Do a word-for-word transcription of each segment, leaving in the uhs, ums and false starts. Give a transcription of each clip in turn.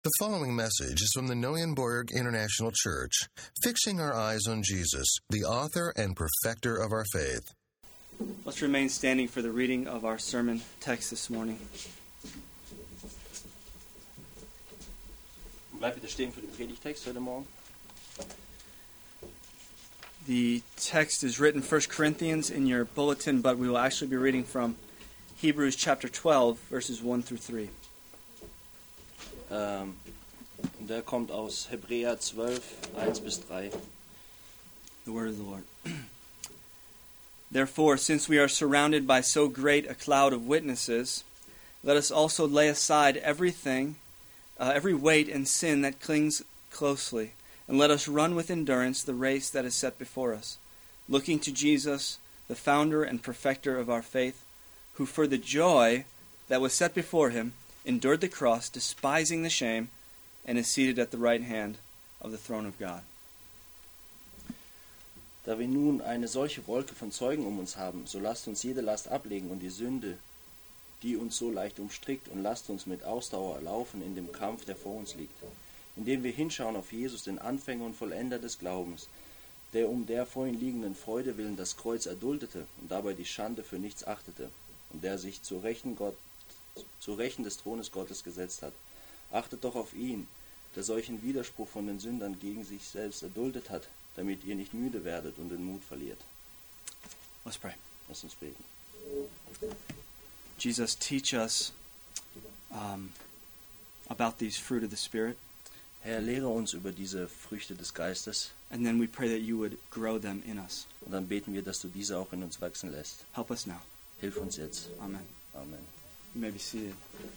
The following message is from the Neuenborg International Church, fixing our eyes on Jesus, the author and perfecter of our faith. Let's remain standing for the reading of our sermon text this morning. Bleib bitte stehen für den Predigtext heute Morgen. The text is written First Corinthians in your bulletin, but we will actually be reading from Hebrews chapter twelve, verses one through three. Ähm, und der kommt aus Hebräer zwölf, eins bis drei. The word of the Lord. Therefore, since we are surrounded by so great a cloud of witnesses, let us also lay aside everything, uh, every weight and sin that clings closely, and let us run with endurance the race that is set before us, looking to Jesus, the founder and perfecter of our faith, who for the joy that was set before him endured the cross, despising the shame, and is seated at the right hand of the throne of God. Da wir nun eine solche Wolke von Zeugen um uns haben, so lasst uns jede Last ablegen und die Sünde, die uns so leicht umstrickt, und lasst uns mit Ausdauer laufen in dem Kampf, der vor uns liegt, indem wir hinschauen auf Jesus, den Anfänger und Vollender des Glaubens, der um der vor ihm liegenden Freude willen das Kreuz erduldete und dabei die Schande für nichts achtete, und der sich zur Rechten, Gott, zur Rechten des Thrones Gottes gesetzt hat. Achtet doch auf ihn, der solchen Widerspruch von den Sündern gegen sich selbst erduldet hat, damit ihr nicht müde werdet und den Mut verliert. Let's pray. Lasst uns beten. Jesus, teach us um, about these fruit of the Spirit, Herr, lehre uns über diese Früchte des Geistes, and then we pray that you would grow them in us. und dann beten wir, dass du diese auch in uns wachsen lässt. Help us now. Hilf uns jetzt. Amen. Amen. You may be seated.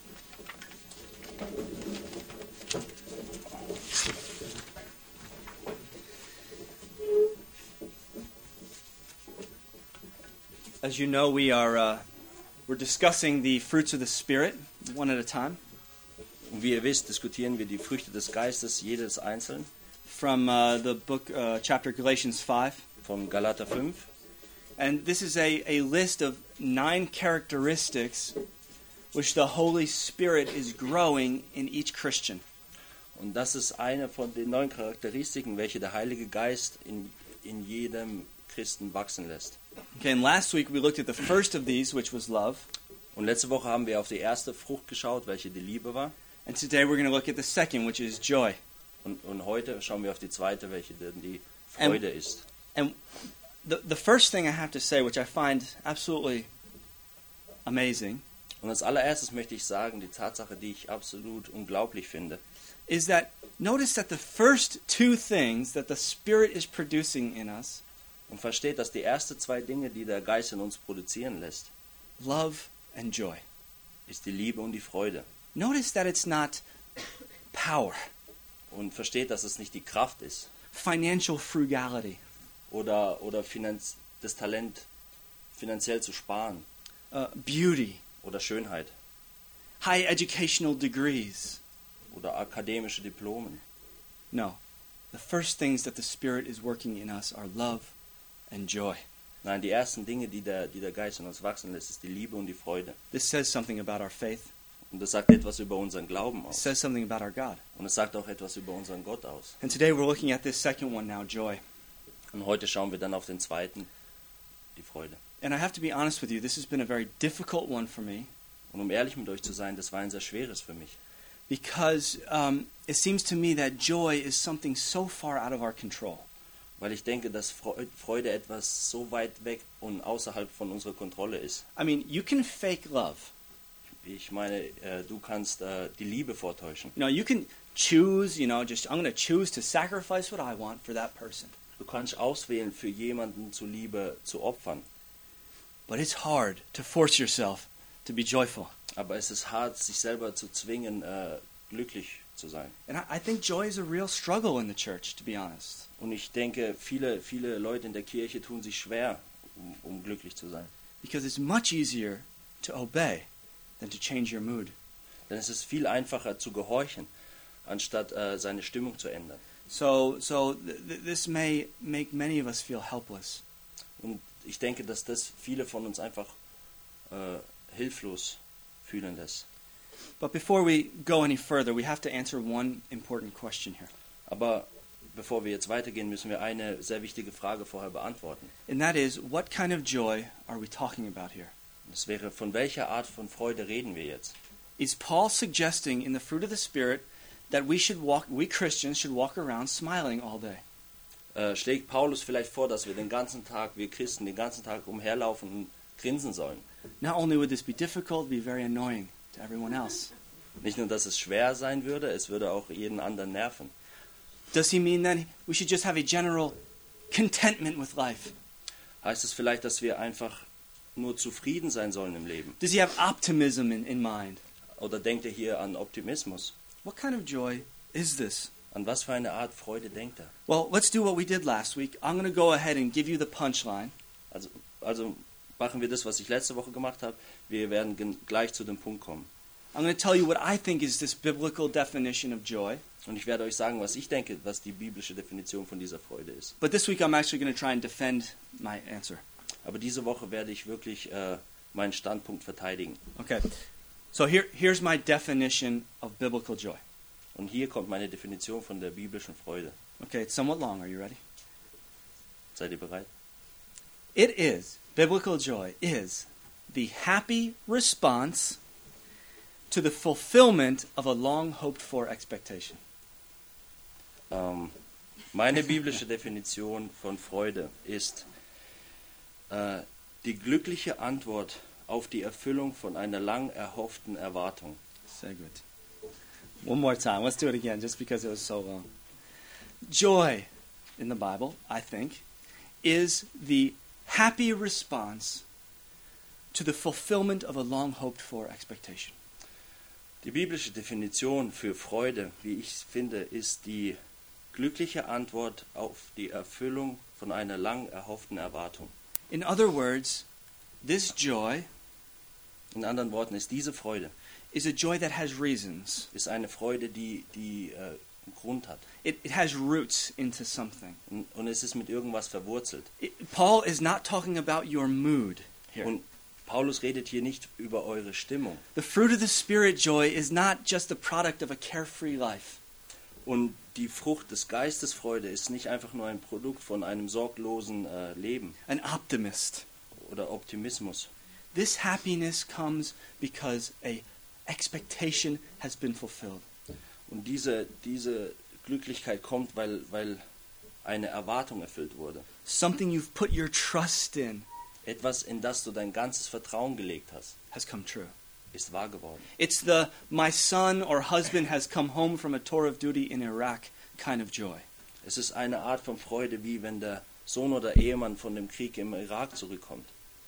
As you know, we are uh, we're discussing the fruits of the Spirit one at a time. Und wie ihr wisst, diskutieren wir die Früchte des Geistes, jedes einzeln, From uh, the book, uh, chapter Galatians five. von Galater fünf. And this is a, a list of nine characteristics which the Holy Spirit is growing in each Christian. Und das ist eine von den neun Charakteristiken, welche der Heilige Geist in, in jedem Christen wachsen lässt. Okay, and last week we looked at the first of these, which was love. Und letzte Woche haben wir auf die erste Frucht geschaut, welche die Liebe war. And today we're going to look at the second, which is joy. Und, und heute schauen wir auf die zweite, welche denn die Freude And- ist. And the, the first thing I have to say, which I find absolutely amazing, Und als allererstes möchte ich sagen, die Tatsache, die ich absolut unglaublich finde, is that notice that the first two things that the Spirit is producing in us, und versteht, dass die ersten zwei Dinge, die der Geist in uns produzieren lässt, love and joy. ist die Liebe und die Freude. Notice that it's not power, Und versteht, dass es nicht die Kraft ist financial frugality, oder, oder Finanz, das Talent, finanziell zu sparen uh, beauty, oder Schönheit high educational degrees. oder akademische Diplomen. No. The first things that the Spirit is working in us are love and joy. Nein, die ersten Dinge, die der, die der Geist in uns wachsen lässt, ist die Liebe und die Freude. This says something about our faith. Und das sagt etwas über unseren Glauben It aus. says something about our God. Und es sagt auch etwas über unseren Gott aus. And today we're looking at this second one now, joy. Und heute schauen wir dann auf den zweiten, die Freude. And I have to be honest with you, this has been a very difficult one for me Und um ehrlich mit euch zu sein, das war ein sehr schweres für mich. because um, it seems to me that joy is something so far out of our control. Weil ich denke, dass Freu- Freude etwas so weit weg und außerhalb von unserer Kontrolle ist. I mean, you can fake love. Ich meine, äh, du kannst äh, die Liebe vortäuschen. You know, you can choose, you know, just I'm going to choose to sacrifice what I want for that person. Du kannst auswählen, für jemanden zur Liebe zu opfern. But it's hard to force yourself to be joyful. Aber es ist hart, sich selber zu zwingen, äh, glücklich zu sein. And I, I think joy is a real struggle in the church, to be honest. Und ich denke, viele, viele Leute in der Kirche tun sich schwer, um, um glücklich zu sein. Because it's much easier to obey than to change your mood. Denn es ist viel einfacher zu gehorchen, anstatt äh, seine Stimmung zu ändern. So, so th- th- this may make many of us feel helpless. Und ich denke, dass das viele von uns einfach äh, hilflos fühlen lässt. But before we go any further, we have to answer one important question here. Aber bevor wir jetzt weitergehen, müssen wir eine sehr wichtige Frage vorher beantworten. And that is, what kind of joy are we talking about here? Das wäre, von welcher Art von Freude reden wir jetzt? Is Paul suggesting in the fruit of the Spirit that we should walk, we Christians should walk around smiling all day? Äh, schlägt Paulus vielleicht vor, dass wir den ganzen Tag, wir Christen, den ganzen Tag umherlaufen und grinsen sollen? Not only would this be difficult, it would be very annoying to everyone else. Nicht nur, dass es schwer sein würde, es würde auch jeden anderen nerven. Does he mean then we should just have a general contentment with life? Heißt es vielleicht, dass wir einfach nur zufrieden sein sollen im Leben? Does he have optimism in, in mind? Oder denkt er hier an Optimismus? What kind of joy is this? An was für eine Art Freude denkt er? Well, let's do what we did last week. I'm going to go ahead and give you the punchline. Also, also machen wir das, was ich letzte Woche gemacht habe. Wir werden gen- gleich zu dem Punkt kommen. I'm going to tell you what I think is this biblical definition of joy. Und ich werde euch sagen, was ich denke, was die biblische Definition von dieser Freude ist. But this week I'm actually going to try and defend my answer. Aber diese Woche werde ich wirklich äh, meinen Standpunkt verteidigen. Okay. So here, here's my definition of biblical joy. Und hier kommt meine Definition von der biblischen Freude. Okay, it's somewhat long. Are you ready? Seid ihr bereit? It is, biblical joy is the happy response to the fulfillment of a long hoped for expectation. Ähm, meine biblische Definition von Freude ist äh, die glückliche Antwort auf die Erfüllung von einer lang erhofften Erwartung. So good. One more time. Let's do it again just because it was so long. Joy in the Bible, I think, is the happy response to the fulfillment of a long hoped for expectation. Die biblische Definition für Freude, wie ich finde, ist die glückliche Antwort auf die Erfüllung von einer lang erhofften Erwartung. In other words, this joy In anderen Worten ist diese Freude is a joy that has reasons. ist eine Freude, die, die äh, einen Grund hat. It, it has roots into something. Und, und es ist mit irgendwas verwurzelt. It, Paul is not talking about your mood here. Und Paulus redet hier nicht über eure Stimmung. The fruit of the Spirit joy is not just the product of a carefree life. Und die Frucht des Geistes Freude ist nicht einfach nur ein Produkt von einem sorglosen äh, Leben An optimist. oder Optimismus. This happiness comes because a expectation has been fulfilled. Und diese, diese Glücklichkeit kommt, weil, weil eine Erwartung erfüllt wurde. Something you've put your trust in Etwas, in das du dein ganzes Vertrauen gelegt hast, has come true. ist wahr geworden. It's the my son or husband has come home from a tour of duty in Iraq kind of joy. Es ist eine Art von Freude, wie wenn der Sohn oder Ehemann von dem Krieg im Irak zurückkommt.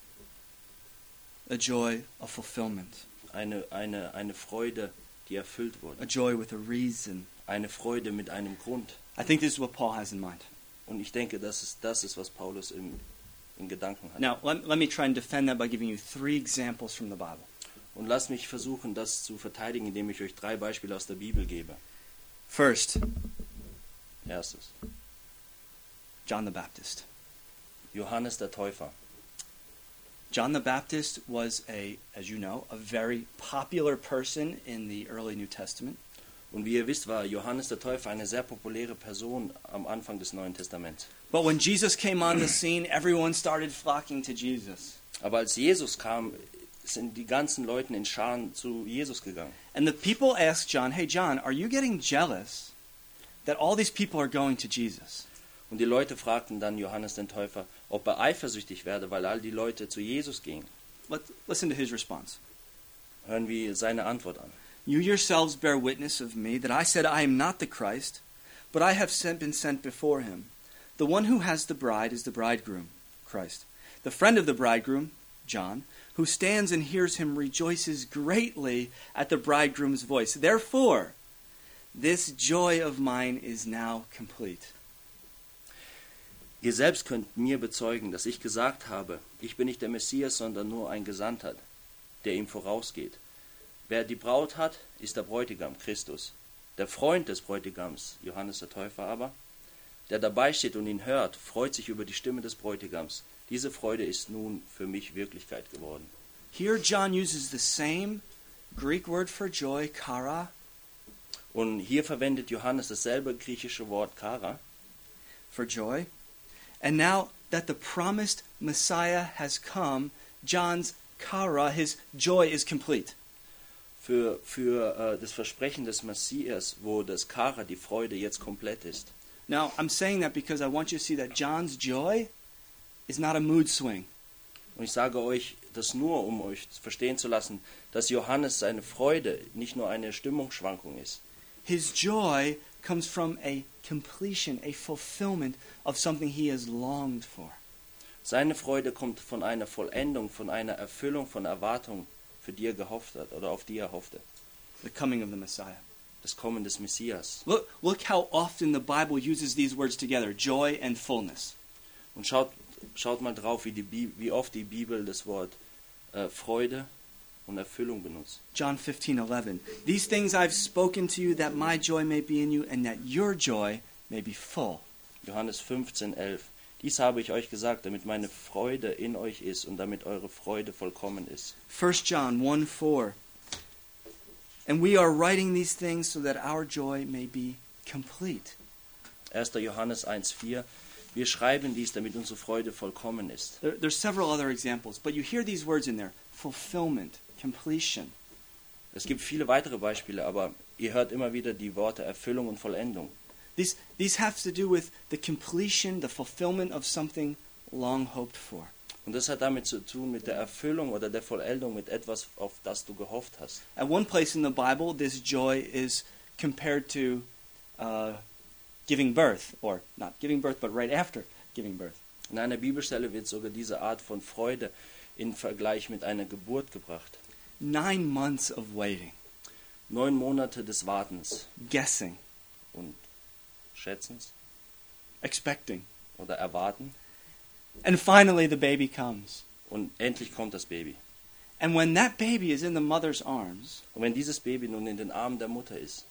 A joy of fulfillment. Eine, eine, eine Freude, die erfüllt A wurde. joy with a reason. Eine Freude mit einem Grund. I think this is what Paul has in mind. Und ich denke, das ist das, ist, was Paulus im, in Gedanken hat. Now, let, let me try and defend that by giving you three examples from the Bible. Und lasst mich versuchen, das zu verteidigen, indem ich euch drei Beispiele aus der Bibel gebe. First, Erstes, John the Baptist. Johannes der Täufer. John the Baptist was a, as you know, a very popular person in the early New Testament. Und wie ihr wisst, war Johannes der Täufer eine sehr populäre Person am Anfang des Neuen Testaments. But when Jesus came on the scene, everyone started flocking to Jesus. Aber als Jesus kam, sind die ganzen Leute in Scharen zu Jesus gegangen. And the people asked John, hey John, are you getting jealous that all these people are going to Jesus? Und die Leute fragten dann Johannes den Täufer, ob er eifersüchtig werde, weil all die Leute zu Jesus gingen. Let, listen to his response. Hören wir seine Antwort an. You yourselves bear witness of me that I said I am not the Christ, but I have sent, been sent before him. The one who has the bride is the bridegroom, Christ. The friend of the bridegroom, John, who stands and hears him rejoices greatly at the bridegroom's voice. Therefore, this joy of mine is now complete. Ihr selbst könnt mir bezeugen, dass ich gesagt habe, ich bin nicht der Messias, sondern nur ein Gesandter, der ihm vorausgeht. Wer die Braut hat, ist der Bräutigam, Christus. Der Freund des Bräutigams, Johannes der Täufer aber, der dabei steht und ihn hört, freut sich über die Stimme des Bräutigams. Diese Freude ist nun für mich Wirklichkeit geworden. Here John uses the same Greek word for joy, chara. Und hier verwendet Johannes dasselbe griechische Wort Chara For joy. And now that the promised Messiah has come, John's chara, his joy, is complete. für, für äh, das Versprechen des Messias, wo das Chara, die Freude, jetzt komplett ist. Now, I'm saying that because I want you to see that John's joy is not a mood swing. Und ich sage euch das nur, um euch verstehen zu lassen, dass Johannes seine Freude nicht nur eine Stimmungsschwankung ist. His joy comes from a completion, a fulfillment of something he has longed for. Seine Freude kommt von einer Vollendung, von einer Erfüllung von Erwartungen, für die er gehofft hat oder auf die er hoffte. The coming of the Messiah. Das Kommen des Messias. Look, look how often the Bible uses these words together, joy and fullness. Und schaut, schaut mal drauf, wie, die Bi- wie oft die Bibel das Wort äh, Freude und Erfüllung benutzt. John fifteen eleven. These things I've spoken to you that my joy may be in you and that your joy may be full. Johannes fünfzehn elf. Dies habe ich euch gesagt, damit meine Freude in euch ist und damit eure Freude vollkommen ist. First John one four. And we are writing these things so that our joy may be complete. erster Johannes eins vier. Wir schreiben dies, damit unsere Freude vollkommen ist. There, there's several other examples, but you hear these words in there. Fulfillment, completion. Es gibt viele weitere Beispiele, aber ihr hört immer wieder die Worte Erfüllung und Vollendung. These, these have to do with the completion, the fulfillment of something long hoped for. Und das hat damit zu tun mit der Erfüllung oder der Vollendung mit etwas, auf das du gehofft hast. At one place in the Bible, this joy is compared to uh, giving birth, or not giving birth, but right after giving birth. In einer Bibelstelle wird sogar diese Art von Freude in Vergleich mit einer Geburt gebracht. Nine months of waiting, Neun Monate des Wartens guessing, und Schätzens expecting. oder Erwarten. And finally, the baby comes. Und endlich kommt das Baby. And when that baby is in the mother's arms, Und wenn dieses Baby nun in den Armen der Mutter ist,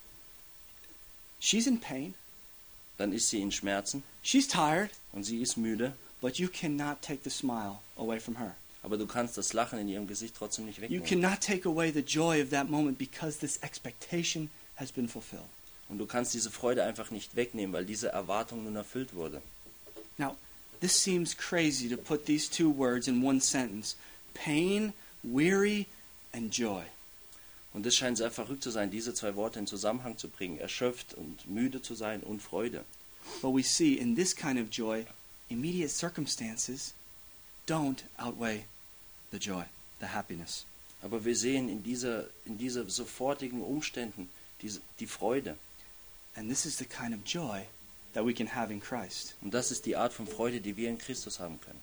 she's in pain, dann ist sie in Schmerzen she's tired, und sie ist müde, but you cannot take the smile away from her. aber du kannst das Lachen in ihrem Gesicht trotzdem nicht You wegnehmen. cannot take away the joy of that moment because this expectation has been fulfilled. Und du kannst diese Freude einfach nicht wegnehmen, weil diese Erwartung nun erfüllt wurde. Now, this seems crazy to put these two words in one sentence. Pain, weary, and joy. Und es scheint sehr verrückt zu sein, diese zwei Worte in Zusammenhang zu bringen. Erschöpft und müde zu sein und Freude. But we see in this kind of joy, immediate circumstances don't outweigh the joy, the happiness. Aber wir sehen in dieser, in dieser sofortigen Umständen diese, die Freude. And this is the kind of joy that we can have in Christ. Und das ist die Art von Freude, die wir in Christus haben können.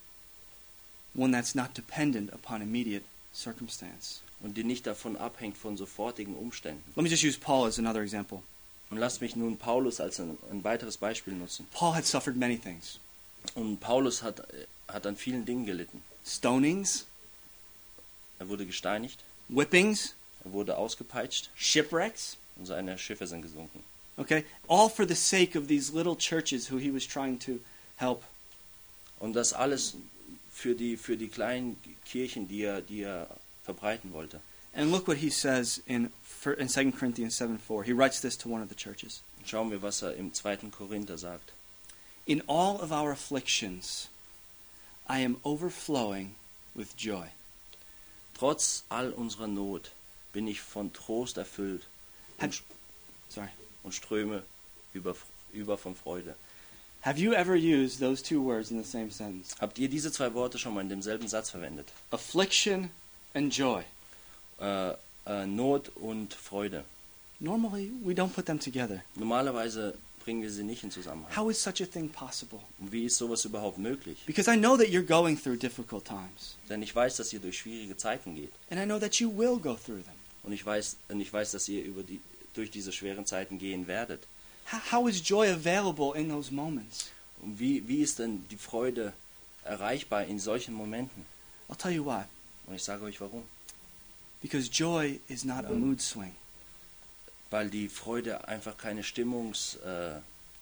One that's not dependent upon immediate circumstance. Und die nicht davon abhängt von sofortigen Umständen. Let me just use Paul as another example. Und lasst mich nun Paulus als ein, ein weiteres Beispiel nutzen. Paul had suffered many things. Und Paulus hat, hat an vielen Dingen gelitten. Stonings, Er wurde gesteinigt, whippings, er wurde ausgepeitscht shipwrecks. und seine Schiffe sind gesunken. Okay? All for the sake of these little churches who he was trying to help. Und das alles für die, für die kleinen Kirchen, die er, die er verbreiten wollte. And look what he says in in Second Corinthians seven four. He writes this to one of the churches. Und schauen wir, was er im zweiten Korinther sagt. In all of our afflictions, I am overflowing with joy. Trotz all unserer Not bin ich von Trost erfüllt und, Sorry. und ströme über, über von Freude. Have you ever used those two words in the same sentence? Habt ihr diese zwei Worte schon mal in demselben Satz verwendet? Affliction and joy. Äh, äh, Not und Freude. Normally, we don't put them together. Normalerweise bringen wir sie nicht in Zusammenhang. How is such a thing possible? Und wie ist sowas überhaupt möglich? Because I know that you're going through difficult times. Denn ich weiß, dass ihr durch schwierige Zeiten geht. And I know that you will go through them. Und ich weiß, und ich weiß, dass ihr über die, durch diese schweren Zeiten gehen werdet. How, how is joy available in those moments? Und wie, wie ist denn die Freude erreichbar in solchen Momenten? I'll tell you why. Und ich sage euch warum. Because joy is not a mood swing. Weil die Freude einfach keine Stimmungs, äh,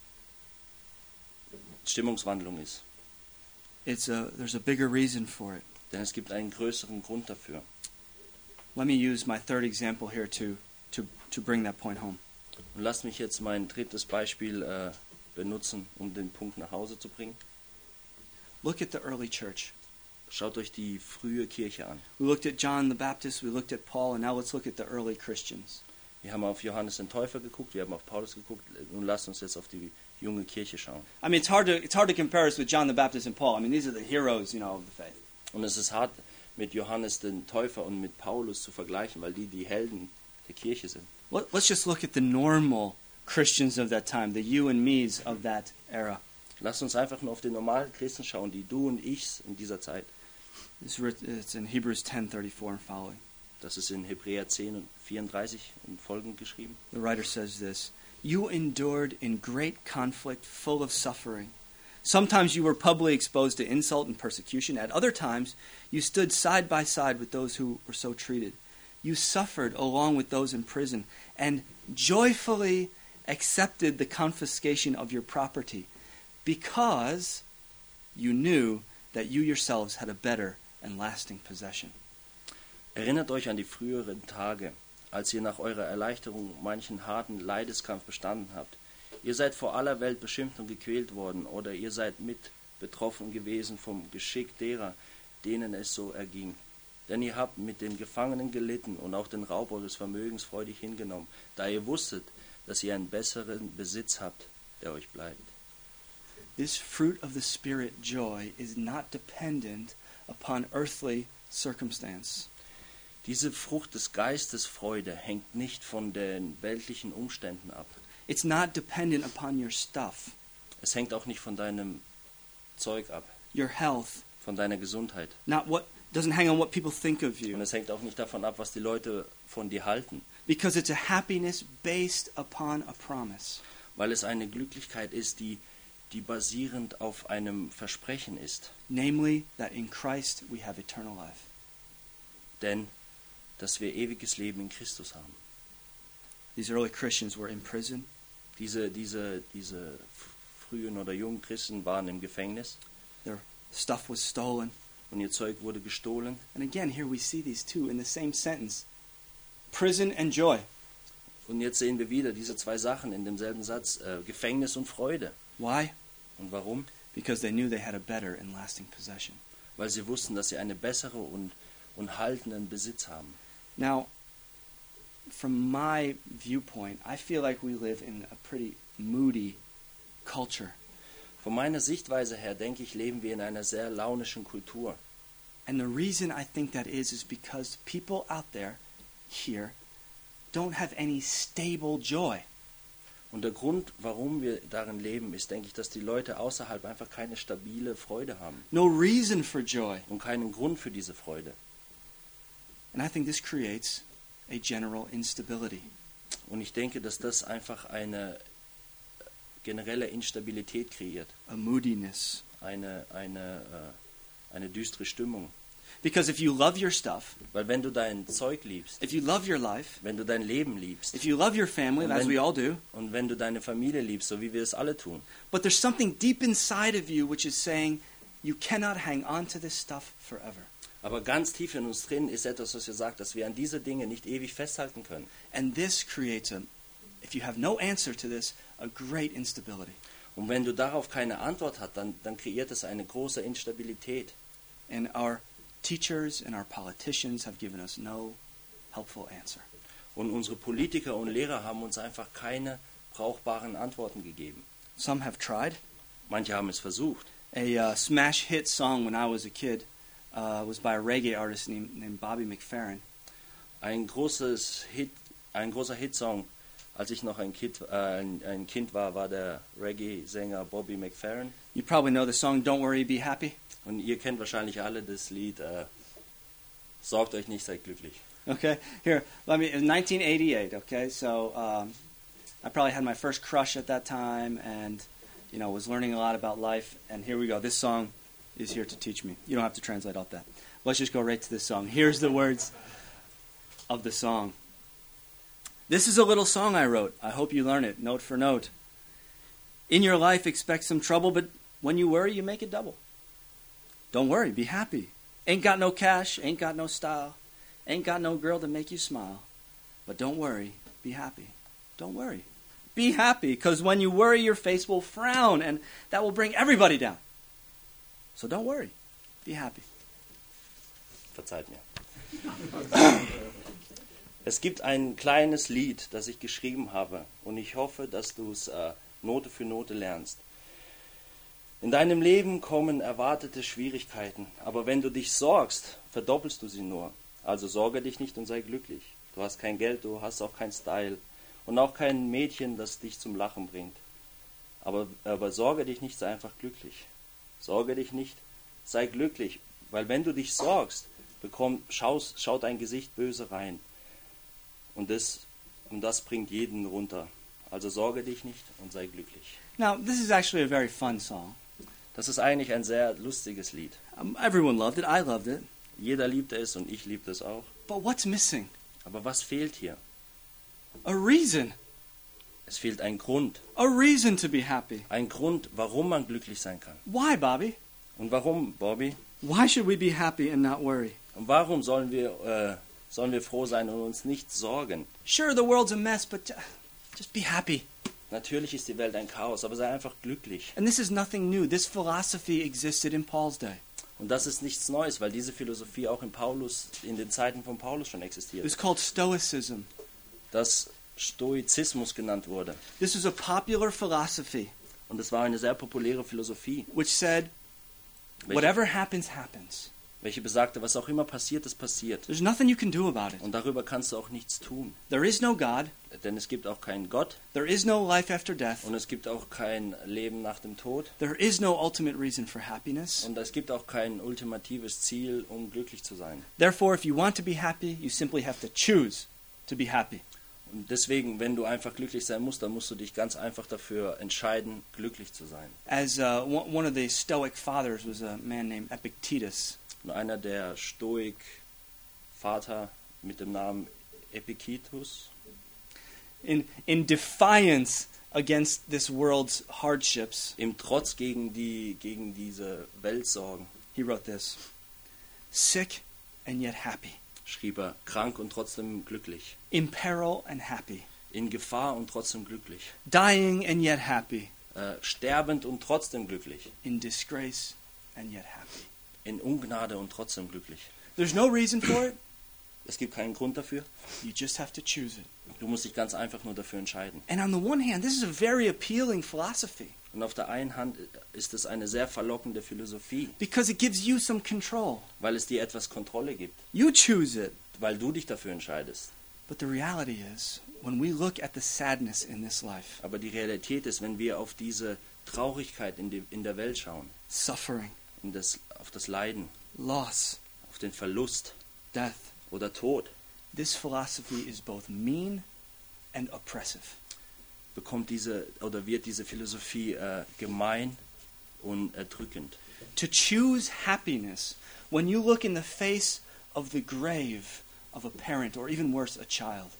Stimmungswandlung ist. It's a, there's a bigger reason for it. Denn es gibt einen größeren Grund dafür. Let me use my third example here to, to, to bring that point home. Und lasst mich jetzt mein drittes Beispiel äh, benutzen, um den Punkt nach Hause zu bringen. Look at the early church. Schaut euch die frühe Kirche an. We looked at John the Baptist, we looked at Paul, and now let's look at the early Christians. Wir haben auf Johannes den Täufer geguckt, wir haben auf Paulus geguckt und lasst uns jetzt auf die junge Kirche schauen. I mean, it's hard to it's hard to compare us with John the Baptist and Paul. I mean, these are the heroes, you know, of the faith. Und es ist hart, mit Johannes den Täufer und mit Paulus zu vergleichen, weil die die Helden der Kirche sind. Let, let's just look at the normal Christians of that time, the you and me's of that era. Lasst uns einfach nur auf die normalen Christen schauen, die du und ich in dieser Zeit. It's, writ- it's in Hebrews ten thirty-four and following. Das ist in Hebräer zehn und vierunddreißig und folgend geschrieben. The writer says this: You endured in great conflict, full of suffering. Sometimes you were publicly exposed to insult and persecution. At other times, you stood side by side with those who were so treated. You suffered along with those in prison and joyfully accepted the confiscation of your property because you knew that you yourselves had a better and lasting possession. Erinnert euch an die früheren Tage, als ihr nach eurer Erleichterung manchen harten Leideskampf bestanden habt. Ihr seid vor aller Welt beschimpft und gequält worden, oder ihr seid mit betroffen gewesen vom Geschick derer, denen es so erging. Denn ihr habt mit den Gefangenen gelitten und auch den Raub eures Vermögens freudig hingenommen, da ihr wusstet, dass ihr einen besseren Besitz habt, der euch bleibt. This fruit of the Spirit, joy, is not dependent upon earthly circumstance. Diese Frucht des Geistes, Freude, hängt nicht von den weltlichen Umständen ab. It's not dependent upon your stuff, Es hängt auch nicht von deinem Zeug ab, your health. von deiner Gesundheit. Not what doesn't hang on what people think of Und you, es hängt auch nicht davon ab, was die Leute von dir halten, because it's a happiness based upon a promise. weil es eine Glücklichkeit ist, die, die basierend auf einem Versprechen ist. Namely, that in Christ we have eternal life. Denn, dass wir ewiges Leben in Christus haben. These early Christians were in prison. Diese, diese, diese frühen oder jungen Christen waren im Gefängnis Their stuff was stolen. und ihr Zeug wurde gestohlen. And again, here we see these two in the same sentence. Prison and joy. Und jetzt sehen wir wieder diese zwei Sachen in demselben Satz, äh, Gefängnis und Freude. Why? Und warum? Because they knew they had a better and lasting possession. Weil sie wussten, dass sie eine bessere und, und haltenden Besitz haben. Now, from my viewpoint, I feel like we live in a pretty moody culture. Von meiner Sichtweise her, denke ich, leben wir in einer sehr launischen Kultur. And the reason I think that is, is because people out there, here, don't have any stable joy. Und der Grund, warum wir darin leben, ist, denke ich, dass die Leute außerhalb einfach keine stabile Freude haben. No reason for joy. Und keinen Grund für diese Freude. And I think this creates a general instability. Und ich denke, dass das einfach eine generelle Instabilität kreiert. A moodiness. Eine, eine, äh, eine düstere Stimmung. Because if you love your stuff, Weil wenn du dein Zeug liebst, if you love your life, wenn du dein Leben liebst, if you love your family, Und as wenn- we all do, und wenn du deine Familie liebst, so wie wir es alle tun, but there's something deep inside of you which is saying you cannot hang on to this stuff forever. aber ganz tief in uns drin ist etwas, was wir sagt, dass wir an diese Dinge nicht ewig festhalten können. And this creates a, if you have no answer to this, a great instability. Und wenn du darauf keine Antwort hast, dann, dann kreiert es eine große Instabilität. And our teachers and our politicians have given us no helpful answer. Und unsere Politiker und Lehrer haben uns einfach keine brauchbaren Antworten gegeben. Some have tried. Manche haben es versucht. A uh, smash hit song when I was a kid uh, was by a reggae artist named, named Bobby McFerrin. Ein, großes Hit, ein großer Hitsong, als ich noch ein Kind, äh, ein, ein Kind war, war der Reggae-Sänger Bobby McFerrin. You probably know the song Don't Worry, Be Happy. Und ihr kennt wahrscheinlich alle das Lied äh, Sorgt euch nicht, seid glücklich. Okay, here, let me, in nineteen eighty-eight, okay, so um, I probably had my first crush at that time and, you know, was learning a lot about life, and here we go. This song is here to teach me. You don't have to translate all that. Let's just go right to this song. Here's the words of the song. This is a little song I wrote. I hope you learn it, note for note. In your life, expect some trouble, but when you worry, you make it double. Don't worry, be happy. Ain't got no cash, ain't got no style. Ain't got no girl to make you smile. But don't worry, be happy. Don't worry. Be happy, because when you worry, your face will frown, and that will bring everybody down. So don't worry. Be happy. Verzeiht mir. Es gibt ein kleines Lied, das ich geschrieben habe, und ich hoffe, dass du es äh, Note für Note lernst. In deinem Leben kommen erwartete Schwierigkeiten, aber wenn du dich sorgst, verdoppelst du sie nur. Also sorge dich nicht und sei glücklich. Du hast kein Geld, du hast auch kein Style und auch kein Mädchen, das dich zum Lachen bringt. Aber, aber sorge dich nicht, sei einfach glücklich. Sorge dich nicht, sei glücklich, weil wenn du dich sorgst, bekomm, schaust, schaut dein Gesicht böse rein. Und das, und das bringt jeden runter. Also sorge dich nicht und sei glücklich. Now, this is actually a very fun song. Das ist eigentlich ein sehr lustiges Lied. Um, everyone loved it. I loved it. Jeder liebte es und ich liebte es auch. But what's missing? Aber was fehlt hier? A reason. Es fehlt ein Grund. A reason to be happy. Ein Grund, warum man glücklich sein kann. Why, Bobby? Und warum, Bobby? Why should we be happy and not worry? Und warum sollen wir, äh, sollen wir froh sein und uns nicht sorgen? Sure, the world's a mess, but uh, just be happy. Natürlich ist die Welt ein Chaos, aber sei einfach glücklich. And this is nothing new. This philosophy existed in Paul's day. Und das ist nichts Neues, weil diese Philosophie auch in Paulus, in den Zeiten von Paulus schon existiert. It's called Stoicism. Das Stoizismus genannt wurde. This is a popular philosophy Und es war eine sehr populäre Philosophie, which said, welche, whatever happens, happens. welche besagte, was auch immer passiert, ist passiert. There's nothing you can do about it. Und darüber kannst du auch nichts tun. There is no God. Denn es gibt auch keinen Gott There is no life after death. und es gibt auch kein Leben nach dem Tod. There is no ultimate reason for happiness. Und es gibt auch kein ultimatives Ziel, um glücklich zu sein. Therefore, if you want to be happy, you simply have to choose to be happy. Und deswegen, wenn du einfach glücklich sein musst, dann musst du dich ganz einfach dafür entscheiden, glücklich zu sein. As uh, one one of the Stoic fathers was a man named Epictetus. Und einer der Stoik-Vater mit dem Namen Epictetus, In, in defiance against this world's hardships, im Trotz gegen, die, gegen diese Weltsorgen, he wrote this: sick and yet happy, schrieb er, krank und trotzdem glücklich, in peril and happy, in Gefahr und trotzdem glücklich, dying and yet happy, äh, sterbend und trotzdem glücklich, in disgrace and yet happy. in Ungnade und trotzdem glücklich. There's no reason for it. Es gibt keinen Grund dafür. You just have to choose it. Du musst dich ganz einfach nur dafür entscheiden. And on the one hand, this is a very appealing philosophy Und auf der einen Hand ist es eine sehr verlockende Philosophie, because it gives you some control. weil es dir etwas Kontrolle gibt, You choose it. weil du dich dafür entscheidest. But the reality is, when we look at the sadness in this life, Aber die Realität ist, wenn wir auf diese Traurigkeit in, die, in der Welt schauen, suffering, in das, auf das Leiden, loss, auf den Verlust death, oder Tod, this philosophy is both mean and oppressive. bekommt diese oder wird diese Philosophie äh, gemein und erdrückend. To choose happiness when you look in the face of the grave of a parent or even worse, a child.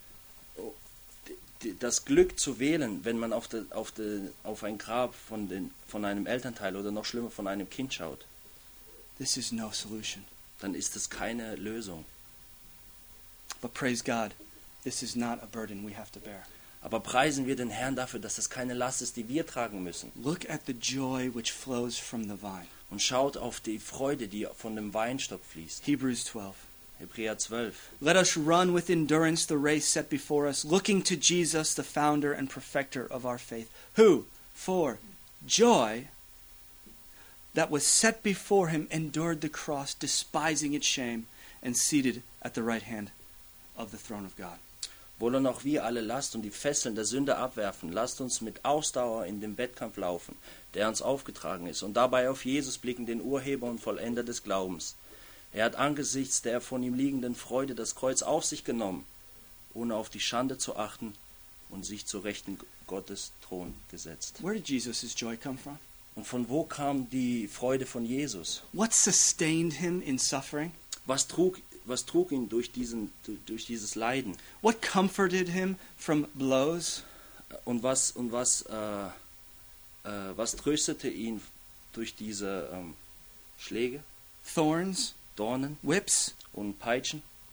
Das Glück zu wählen, wenn man auf, de, auf, de, auf ein Grab von, den, von einem Elternteil oder noch schlimmer von einem Kind schaut, This is no solution. dann ist es keine Lösung. But praise God, this is not a burden we have to bear. Aber preisen wir den Herrn dafür, dass es keine Last ist, die wir tragen müssen. Look at the joy which flows from the vine. Und schaut auf die Freude, die von dem Weinstock fließt. Hebrews twelve. Hebräer zwölf. Let us run with endurance the race set before us, looking to Jesus, the founder and perfecter of our faith, who, for joy that was set before him, endured the cross, despising its shame, and seated at the right hand of the throne of God. Wollen auch wir alle Last und die Fesseln der Sünde abwerfen. Lasst uns mit Ausdauer in den Wettkampf laufen, der uns aufgetragen ist, und dabei auf Jesus blicken, den Urheber und Vollender des Glaubens. Er hat angesichts der von ihm liegenden Freude das Kreuz auf sich genommen, ohne auf die Schande zu achten, und sich zur Rechten Gottes Thron gesetzt. Where did Jesus' joy come from? Und von wo kam die Freude von Jesus? What sustained him in suffering? Was trug, was trug ihn durch, diesen, durch dieses Leiden? What comforted him from blows? Und was, und was, äh, äh, was tröstete ihn durch diese ähm, Schläge, Thorns? Dornen Whips? und Peitschen?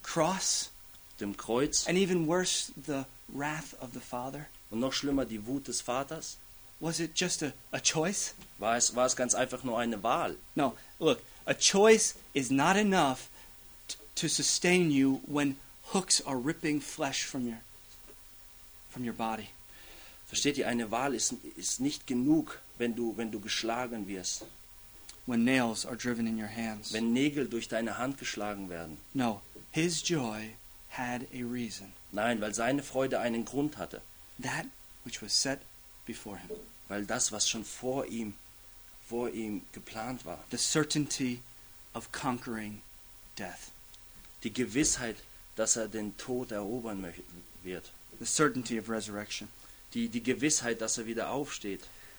cross, dem Kreuz and even worse, the wrath of the Father? und noch schlimmer die Wut des Vaters? Was it just a, a choice? War es, war es ganz einfach nur eine Wahl? No, look, a choice is not enough t- to sustain you when hooks are ripping flesh from your from your body. Versteht ihr, eine Wahl ist, ist nicht genug, wenn du, wenn du geschlagen wirst, When nails are driven in your hands. wenn Nägel durch deine Hand geschlagen werden. No, his joy had a reason. Nein, weil seine Freude einen Grund hatte. That which was set before him. Weil das, was schon vor ihm, vor ihm geplant war. The certainty of conquering death. Die Gewissheit, dass er den Tod erobern möchte, wird. The certainty of resurrection. Die, die Gewissheit, dass er wieder aufsteht.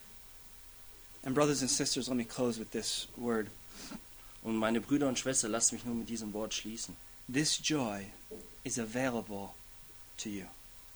And brothers and sisters, let me close with this word. Und meine Brüder und Schwestern, lasst mich nur mit diesem Wort schließen. This joy is available to you.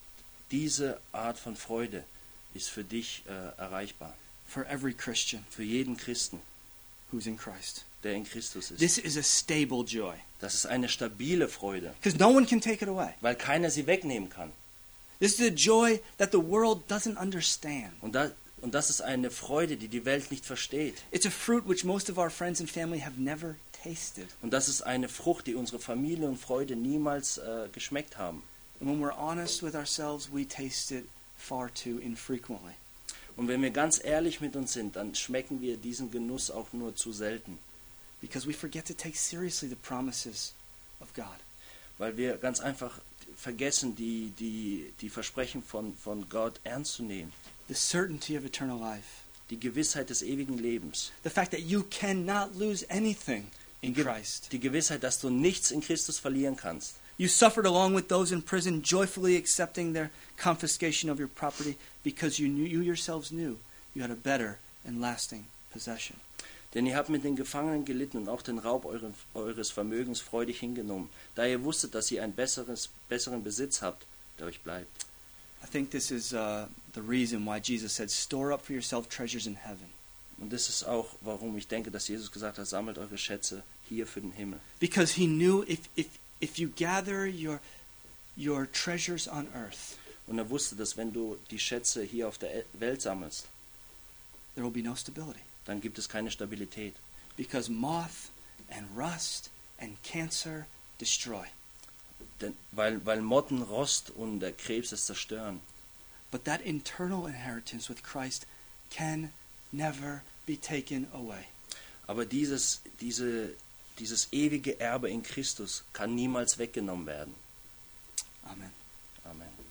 Diese Art von Freude ist für dich äh, erreichbar. For every Christian Für jeden Christen, who's in Christ. der in Christus ist. This is a stable joy. Das ist eine stabile Freude, Because no one can take it away. weil keiner sie wegnehmen kann. This is a joy that the world doesn't understand. Und, da, und das ist eine Freude, die die Welt nicht versteht. It's a fruit which most of our friends and family have never tasted. Und das ist eine Frucht, die unsere Familie und Freude niemals äh, geschmeckt haben. And when we're honest with ourselves, we taste it far too infrequently. Und wenn wir ganz ehrlich mit uns sind, dann schmecken wir diesen Genuss auch nur zu selten. Because we forget to take seriously the promises of God. Weil wir ganz einfach vergessen, die, die, die Versprechen von, von Gott ernst zu nehmen. The certainty of eternal life. Die Gewissheit des ewigen Lebens. The fact that you cannot lose anything in Ge- Christ. Die Gewissheit, dass du nichts in Christus verlieren kannst. You suffered along with those in prison, joyfully accepting their confiscation of your property because you knew you yourselves knew you had a better and lasting possession. Denn ihr habt mit den Gefangenen gelitten und auch den Raub euren, eures Vermögens freudig hingenommen, da ihr wusstet, dass ihr einen besseres, besseren Besitz habt, der euch bleibt. I think this is uh, the reason why Jesus said, store up for yourself treasures in heaven. Und das ist auch, warum ich denke, dass Jesus gesagt hat, sammelt eure Schätze hier für den Himmel. Because he knew if, if, if you gather your, your treasures on earth, Und er wusste, dass wenn du die Schätze hier auf der Welt sammelst, there will be no stability. dann gibt es keine Stabilität. Because moth and rust and cancer destroy. Denn, weil, weil Motten, Rost und der Krebs es zerstören. But that internal inheritance with Christ can never be taken away. Aber dieses, diese, dieses ewige Erbe in Christus kann niemals weggenommen werden. Amen. Amen.